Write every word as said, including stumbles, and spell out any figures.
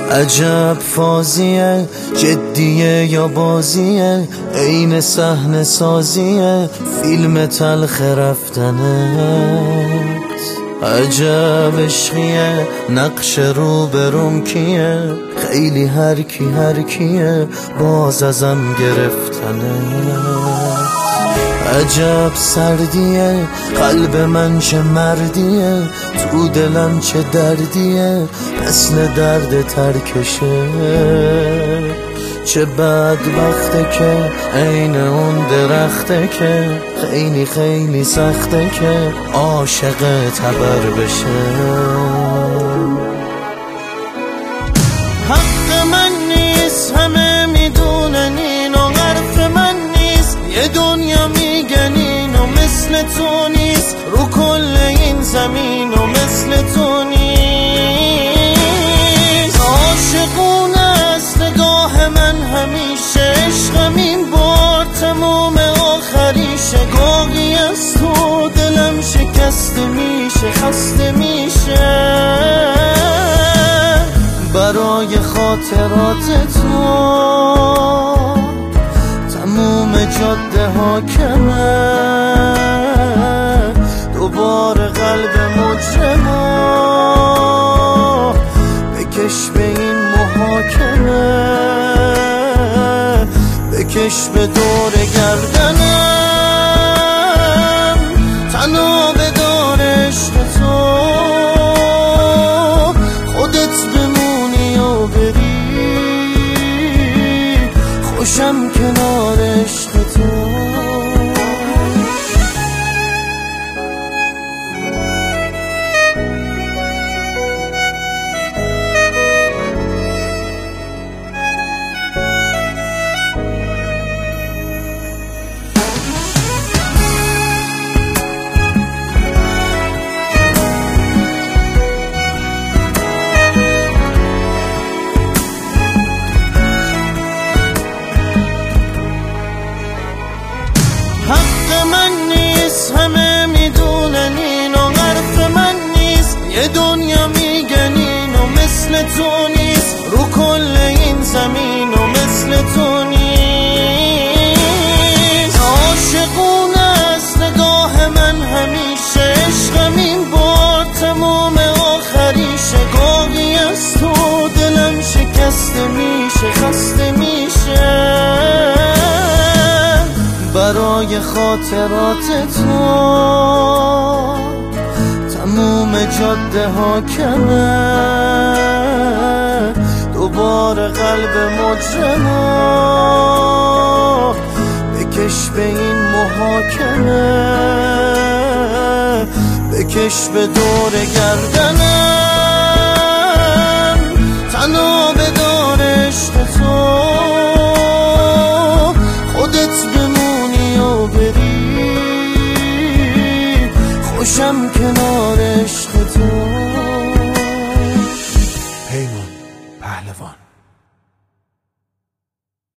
عجب فازیه، جدیه یا بازیه، عین صحنه سازیه، فیلم تلخ رفتنت. عجب عشقیه، نقش رو بروم کیه، خیلی هر کی هر کیه، باز ازم گرفتنت. عجب سردیه، قلب من چه مردیه، تو دلم چه دردیه، مثل درد ترکشه. چه بدبخته که عین اون درخته که خیلی خیلی سخته که عاشق تبر بشه. حق من نیست، همه میدونن اینو، حرف من نیست، یه دنیا میگن اینو، مثل تو نیست رو کل این زمین و مثل تو نیست. عاشقونه است نگاه من همیشه، عشقم این بار تموم آخریشه، گاهی از تو دلم شکسته میشه، خسته میشه. برای خاطرات تو تموم جاده حاکمه، دوباره قلب مجرمو بکش به این محاکمه، بکش به دور گردنم، تنها به دور عشق تو، خودت بمونی و بری، خوشم کنار عشق تو. حق من نیست، همه میدونن اینو، حرف من نیست، یه دنیا میگن اینو، مثل تو نیست رو کل این زمین و مثل تو نیست. عاشقونه است نگاه من همیشه، عشقم این بار تموم آخریشه، گاهی از تو دلم شکسته میشه، خسته میشه. برای خاطرات تو تموم جاده حاکمه، دوباره قلب مجرمو بکش به این محاکمه، بکش به دور گردنم، تنها به دور عشق تو، خودت بمونی و بری، خوشم کنار عشق